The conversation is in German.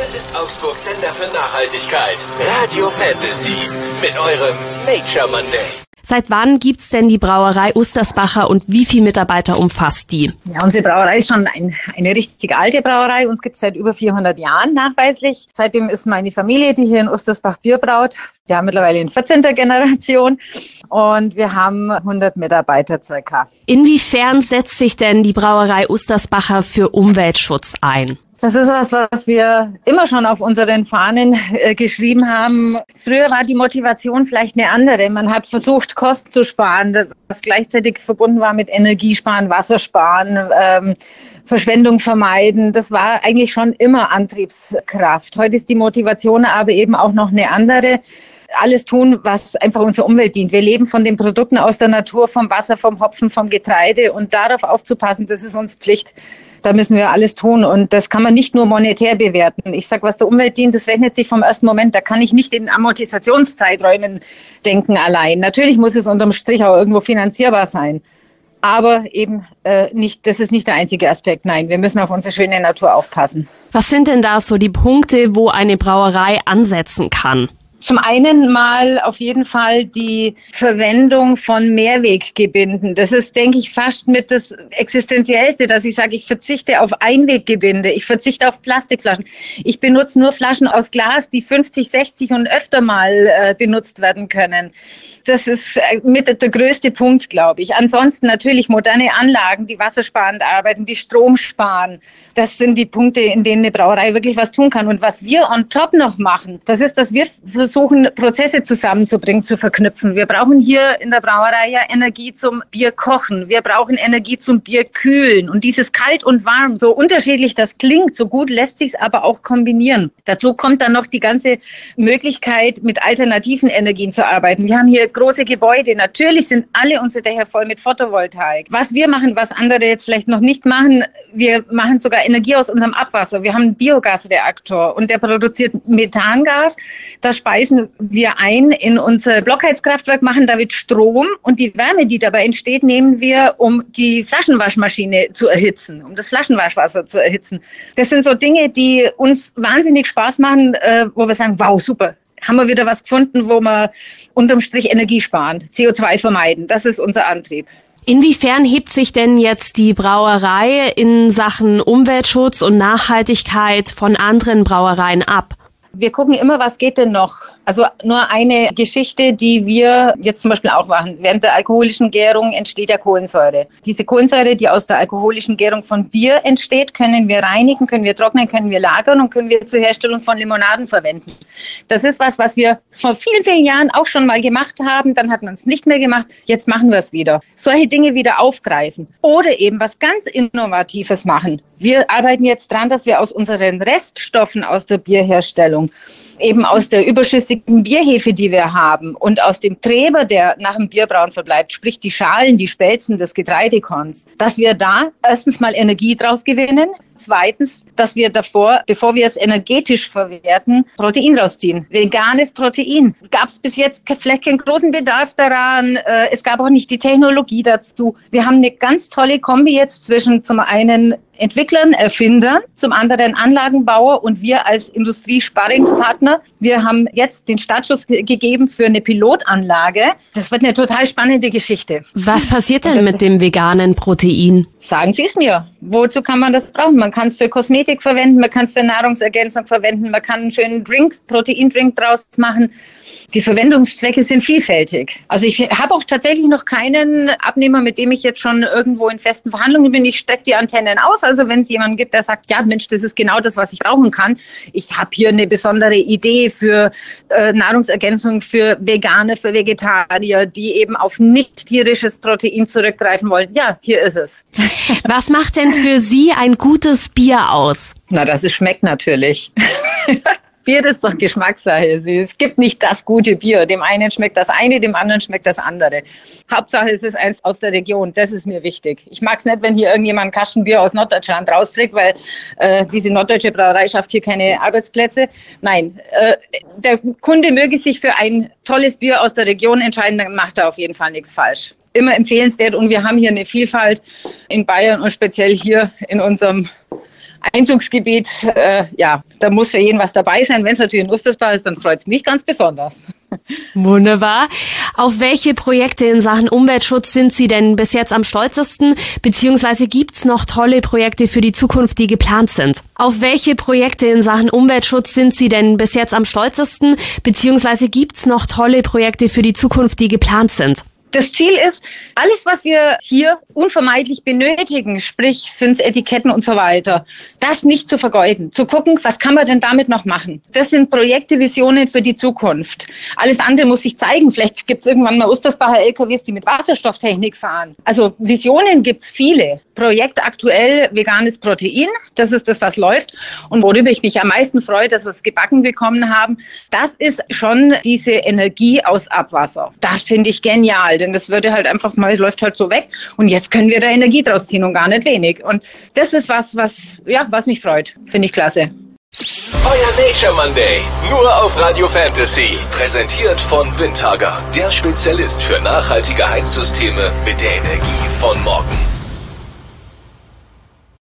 ist Augsburgs Sender für Nachhaltigkeit. Radio Fantasy mit eurem Nature Monday. Seit wann gibt's denn die Brauerei Ustersbacher und wie viele Mitarbeiter umfasst die? Ja, unsere Brauerei ist schon eine richtig alte Brauerei. Uns gibt's seit über 400 Jahren nachweislich. Seitdem ist meine Familie, die hier in Ustersbach Bier braut. Wir haben mittlerweile in 14. Generation und wir haben 100 Mitarbeiter circa. Inwiefern setzt sich denn die Brauerei Ustersbacher für Umweltschutz ein? Das ist was wir immer schon auf unseren Fahnen geschrieben haben. Früher war die Motivation vielleicht eine andere. Man hat versucht, Kosten zu sparen, was gleichzeitig verbunden war mit Energiesparen, Wassersparen, Verschwendung vermeiden. Das war eigentlich schon immer Antriebskraft. Heute ist die Motivation aber eben auch noch eine andere. Alles tun, was einfach unserer Umwelt dient. Wir leben von den Produkten aus der Natur, vom Wasser, vom Hopfen, vom Getreide und darauf aufzupassen, das ist uns Pflicht. Da müssen wir alles tun und das kann man nicht nur monetär bewerten. Ich sage, was der Umwelt dient, das rechnet sich vom ersten Moment. Da kann ich nicht in Amortisationszeiträumen denken allein. Natürlich muss es unterm Strich auch irgendwo finanzierbar sein. Aber eben nicht, das ist nicht der einzige Aspekt. Nein, wir müssen auf unsere schöne Natur aufpassen. Was sind denn da so die Punkte, wo eine Brauerei ansetzen kann? Zum einen mal auf jeden Fall die Verwendung von Mehrweggebinden. Das ist, denke ich, fast mit das Existenziellste, dass ich sage, ich verzichte auf Einweggebinde, ich verzichte auf Plastikflaschen. Ich benutze nur Flaschen aus Glas, die 50, 60 und öfter mal benutzt werden können. Das ist mit der größte Punkt, glaube ich. Ansonsten natürlich moderne Anlagen, die wassersparend arbeiten, die Strom sparen. Das sind die Punkte, in denen eine Brauerei wirklich was tun kann. Und was wir on top noch machen, das ist, dass wir versuchen, Prozesse zusammenzubringen, zu verknüpfen. Wir brauchen hier in der Brauerei ja Energie zum Bierkochen. Wir brauchen Energie zum Bierkühlen. Und dieses kalt und warm, so unterschiedlich das klingt, so gut lässt sich es aber auch kombinieren. Dazu kommt dann noch die ganze Möglichkeit, mit alternativen Energien zu arbeiten. Wir haben hier große Gebäude. Natürlich sind alle unsere Dächer voll mit Photovoltaik. Was wir machen, was andere jetzt vielleicht noch nicht machen, wir machen sogar Energie aus unserem Abwasser. Wir haben einen Biogasreaktor und der produziert Methangas. Das speisen wir ein in unser Blockheizkraftwerk, machen damit Strom und die Wärme, die dabei entsteht, nehmen wir, um die Flaschenwaschmaschine zu erhitzen, um das Flaschenwaschwasser zu erhitzen. Das sind so Dinge, die uns wahnsinnig Spaß machen, wo wir sagen, wow, super. Haben wir wieder was gefunden, wo wir unterm Strich Energie sparen, CO2 vermeiden. Das ist unser Antrieb. Inwiefern hebt sich denn jetzt die Brauerei in Sachen Umweltschutz und Nachhaltigkeit von anderen Brauereien ab? Wir gucken immer, was geht denn noch? Also nur eine Geschichte, die wir jetzt zum Beispiel auch machen. Während der alkoholischen Gärung entsteht ja Kohlensäure. Diese Kohlensäure, die aus der alkoholischen Gärung von Bier entsteht, können wir reinigen, können wir trocknen, können wir lagern und können wir zur Herstellung von Limonaden verwenden. Das ist was wir vor vielen, vielen Jahren auch schon mal gemacht haben. Dann hat man es nicht mehr gemacht. Jetzt machen wir es wieder. Solche Dinge wieder aufgreifen. Oder eben was ganz Innovatives machen. Wir arbeiten jetzt dran, dass wir aus unseren Reststoffen aus der Bierherstellung, eben aus der überschüssigen Bierhefe, die wir haben und aus dem Treber, der nach dem Bierbrauen verbleibt, sprich die Schalen, die Spelzen des Getreidekorns, dass wir da erstens mal Energie draus gewinnen, zweitens, dass wir davor, bevor wir es energetisch verwerten, Protein rausziehen. Veganes Protein. Gab es bis jetzt vielleicht keinen großen Bedarf daran. Es gab auch nicht die Technologie dazu. Wir haben eine ganz tolle Kombi jetzt zwischen zum einen Entwicklern, Erfindern, zum anderen Anlagenbauer und wir als Industriesparringspartner. Wir haben jetzt den Startschuss gegeben für eine Pilotanlage. Das wird eine total spannende Geschichte. Was passiert denn mit dem veganen Protein? Sagen Sie es mir. Wozu kann man das brauchen? Man kann es für Kosmetik verwenden, man kann es für Nahrungsergänzung verwenden, man kann einen schönen Proteindrink draus machen. Die Verwendungszwecke sind vielfältig. Also ich habe auch tatsächlich noch keinen Abnehmer, mit dem ich jetzt schon irgendwo in festen Verhandlungen bin. Ich strecke die Antennen aus. Also wenn es jemanden gibt, der sagt, ja Mensch, das ist genau das, was ich brauchen kann. Ich habe hier eine besondere Idee für Nahrungsergänzung für Veganer, für Vegetarier, die eben auf nicht tierisches Protein zurückgreifen wollen. Ja, hier ist es. Was macht denn für Sie ein gutes Bier aus? Na, das schmeckt natürlich. Bier ist doch Geschmackssache. Es gibt nicht das gute Bier. Dem einen schmeckt das eine, dem anderen schmeckt das andere. Hauptsache, es ist eins aus der Region. Das ist mir wichtig. Ich mag es nicht, wenn hier irgendjemand ein Kastenbier aus Norddeutschland rausträgt, weil diese norddeutsche Brauerei schafft hier keine Arbeitsplätze. Nein, der Kunde möge sich für ein tolles Bier aus der Region entscheiden, dann macht er auf jeden Fall nichts falsch. Immer empfehlenswert und wir haben hier eine Vielfalt in Bayern und speziell hier in unserem Einzugsgebiet, da muss für jeden was dabei sein. Wenn es natürlich ein Ostersbach ist, dann freut es mich ganz besonders. Wunderbar. Auf welche Projekte in Sachen Umweltschutz sind Sie denn bis jetzt am stolzesten? Beziehungsweise gibt's noch tolle Projekte für die Zukunft, die geplant sind? Auf welche Projekte in Sachen Umweltschutz sind Sie denn bis jetzt am stolzesten? Beziehungsweise gibt's noch tolle Projekte für die Zukunft, die geplant sind? Das Ziel ist, alles, was wir hier unvermeidlich benötigen, sprich sind Etiketten und so weiter, das nicht zu vergeuden. Zu gucken, was kann man denn damit noch machen? Das sind Projekte, Visionen für die Zukunft. Alles andere muss sich zeigen. Vielleicht gibt es irgendwann mal Ostersbacher LKWs, die mit Wasserstofftechnik fahren. Also Visionen gibt es viele. Projekt aktuell veganes Protein, das ist das, was läuft. Und worüber ich mich am meisten freue, dass wir es gebacken bekommen haben, das ist schon diese Energie aus Abwasser. Das finde ich genial, denn das würde halt einfach mal, läuft halt so weg. Und jetzt können wir da Energie draus ziehen und gar nicht wenig. Und das ist was mich freut. Finde ich klasse. Euer Nature Monday, nur auf Radio Fantasy. Präsentiert von Windhager, der Spezialist für nachhaltige Heizsysteme mit der Energie von morgen.